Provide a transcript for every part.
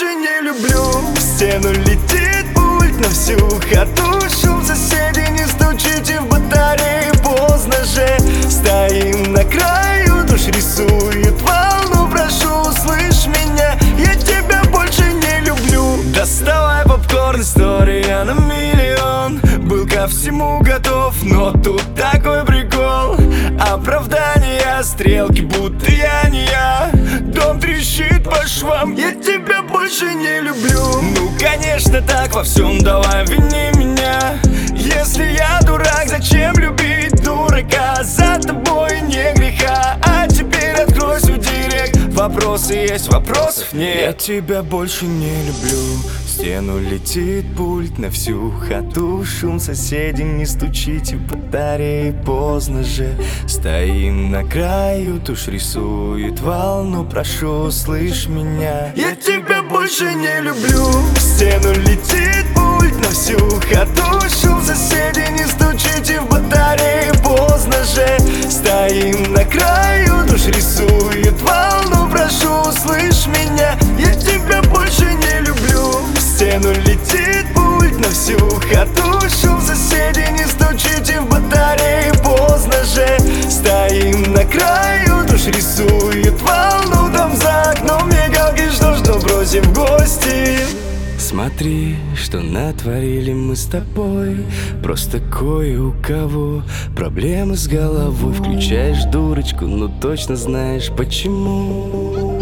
не люблю. В стену летит пульт на всю ходу. Шум соседей, не стучите в батареи, поздно же. Стоим на краю, душ рисует волну. Прошу, услышь меня, я тебя больше не люблю. Доставай попкорн, история на миллион. Был ко всему готов, но тут такой прикол. Оправдания, стрелки, будто я не я. Дом трещит по швам, я тебя больше не люблю. Ну конечно так во всем, давай вини меня. Если я дурак, зачем любить дурака? За тобой не греха, а теперь открой свой директ. Вопросы есть, вопросов нет. Я тебя больше не люблю. В стену летит пульт на всю ходу. Шум соседей, не стучите в батареи, поздно же. Стоим на краю, тушь рисует волну. Прошу, слышь меня, я тебя больше не люблю. В стену летит пульт на всю ходу. Шум соседей, не стучите в батареи, поздно же. Стоим на краю, тушь рисует волну. Прошу, слышь меня, я тебя больше не люблю. В стену летит пульт на всю ходу. Шум соседей, не стучите в батареи, поздно же. Стоим на краю, душ рисует волну. Там за окном мигалки, что ж, ну бросим в гости. Смотри, что натворили мы с тобой. Просто кое у кого проблемы с головой. Включаешь дурочку, но точно знаешь почему.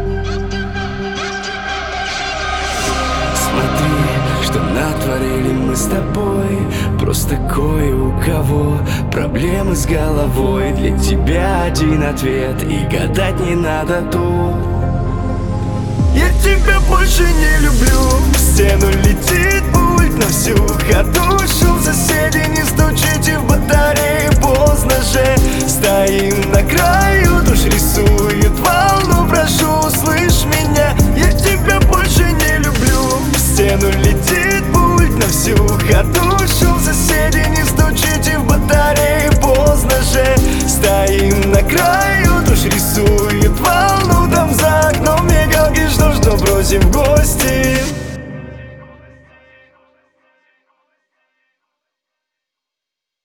Смотри, что натворили мы с тобой. Просто кое у кого проблемы с головой. Для тебя один ответ, и гадать не надо тут. Я тебя больше не люблю. В стену летит пульт на всю ходу. Шум соседей, не стучите в батареи, поздно же. Стоим на краю, душ рисует волну. Прошу, услышь меня, я тебя больше не люблю. В стену летит пульт на всю ходу. Шум соседей, не стучите в батареи, поздно же. Стоим на краю, душ рисует волну. Там за окном мигалки, что ж, ну бросим в гости.